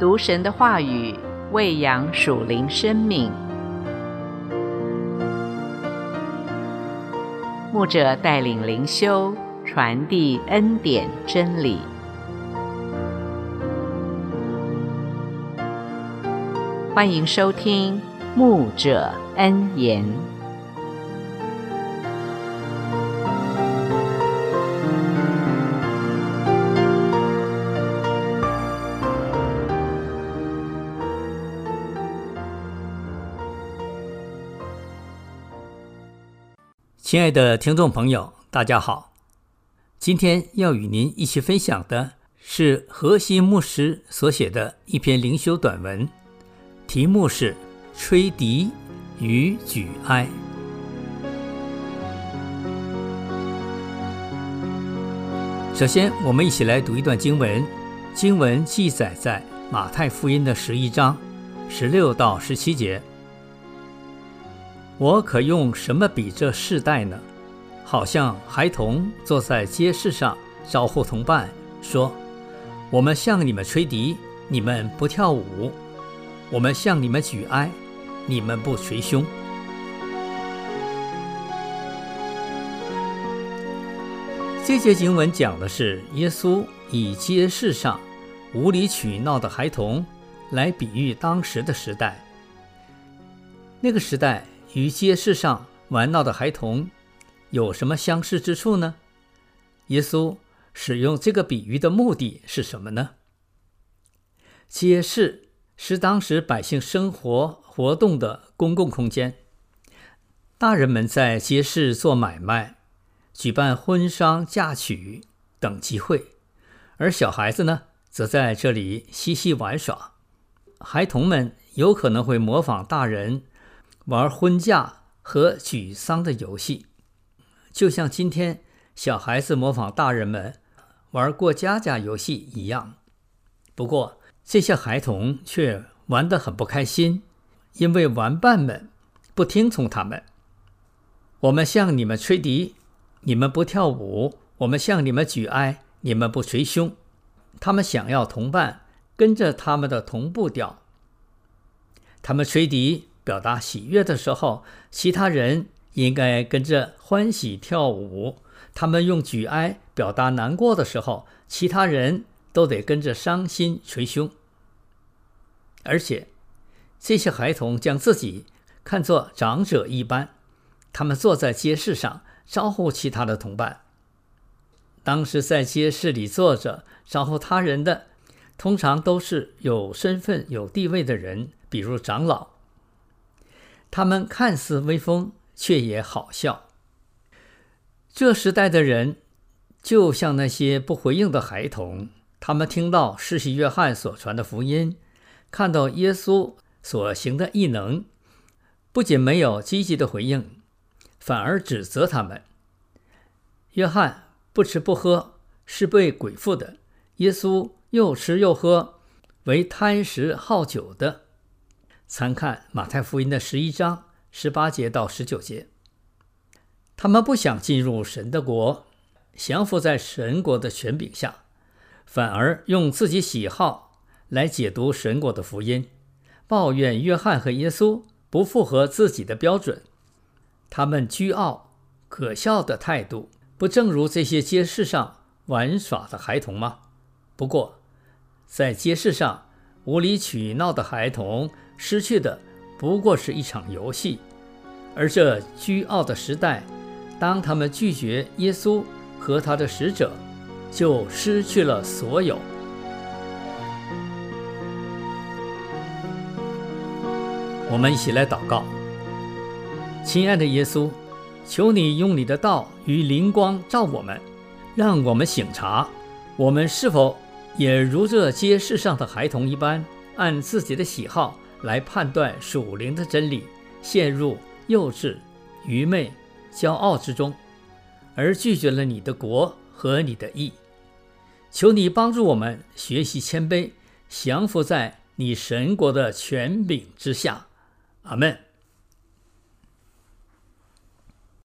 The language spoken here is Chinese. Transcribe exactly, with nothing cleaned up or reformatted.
读神的话语，喂养属灵生命。牧者带领灵修，传递恩典真理。欢迎收听牧者恩言。 亲爱的听众朋友，大家好。今天要与您一起分享的是何西牧师所写的一篇灵修短文，题目是吹笛与举哀。首先，我们一起来读一段经文。经文记载在马太福音的十一章十六到十七节。我可用什么比这世代呢？好像孩童坐在街市上招呼同伴，说：我们向你们吹笛，你们不跳舞；我们向你们举哀，你们不捶胸。这节经文讲的是耶稣以街市上无理取闹的孩童来比喻当时的时代。那个时代与街市上玩闹的孩童有什么相似之处呢？耶稣使用这个比喻的目的是什么呢？街市是当时百姓生活活动的公共空间，大人们在街市做买卖，举办婚丧嫁娶等集会，而小孩子呢，则在这里嬉戏玩耍。孩童们有可能会模仿大人玩婚嫁和举丧的游戏，就像今天小孩子模仿大人们玩过家家游戏一样。不过这些孩童却玩得很不开心，因为玩伴们不听从他们。我们向你们吹笛，你们不跳舞；我们向你们举哀，你们不捶胸。他们想要同伴跟着他们的同步调。他们吹笛表达喜悦的时候，其他人应该跟着欢喜跳舞；他们用举哀表达难过的时候，其他人都得跟着伤心捶胸。而且这些孩童将自己看作长者一般，他们坐在街市上招呼其他的同伴。当时在街市里坐着招呼他人的，通常都是有身份有地位的人，比如长老。他们看似威风，却也好笑。这时代的人就像那些不回应的孩童，他们听到施洗约翰所传的福音，看到耶稣所行的异能，不仅没有积极的回应，反而指责他们。约翰不吃不喝，是被鬼附的；耶稣又吃又喝，为贪食好酒的。参看马太福音的十一章十八节到十九节。他们不想进入神的国，降服在神国的权柄下，反而用自己喜好来解读神国的福音，抱怨约翰和耶稣不符合自己的标准。他们倨傲可笑的态度，不正如这些街市上玩耍的孩童吗？不过在街市上无理取闹的孩童失去的不过是一场游戏，而这倨傲的时代，当他们拒绝耶稣和他的使者，就失去了所有。我们一起来祷告。亲爱的耶稣，求你用你的道与灵光照我们，让我们省察，我们是否也如这街市上的孩童一般，按自己的喜好来判断属灵的真理，陷入幼稚、愚昧、骄傲之中，而拒绝了你的国和你的义。求你帮助我们学习谦卑，降服在你神国的权柄之下。阿们。